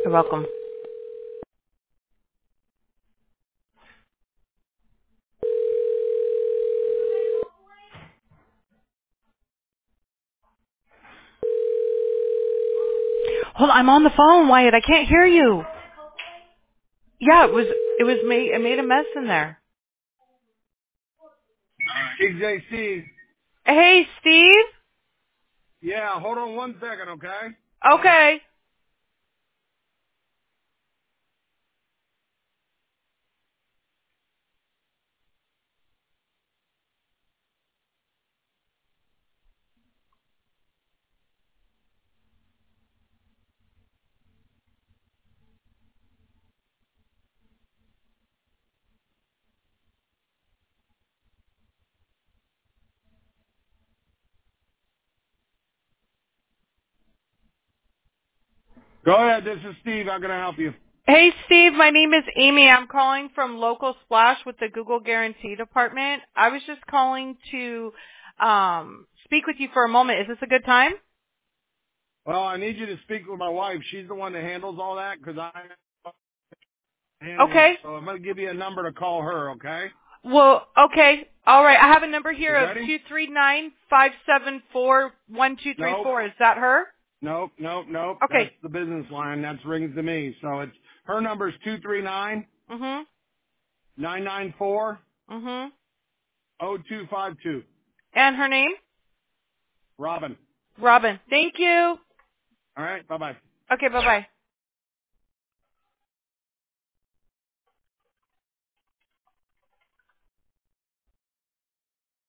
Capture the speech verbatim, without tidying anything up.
You're welcome. Hold on, I'm on the phone, Wyatt. I can't hear you. Yeah, it was it was made it made a mess in there. T J C. Hey, Steve. Yeah, hold on one second, okay? Okay. Go ahead, this is Steve. How can I help you? Hey, Steve. My name is Amy. I'm calling from Local Splash with the Google Guarantee Department. I was just calling to um, speak with you for a moment. Is this a good time? Well, I need you to speak with my wife. She's the one that handles all that because I handle it. Okay. So I'm going to give you a number to call her, okay? Well, okay. All right. I have a number You here of ready? two three nine five seven four one two three Nope. four. Is that her? Nope, nope, nope. That's Okay. the business line. That rings to me. So it's her number is two three nine Mhm. nine nine four Mhm. oh two five two. And her name? Robin. Robin. Thank you. All right, bye-bye. Okay. Bye bye.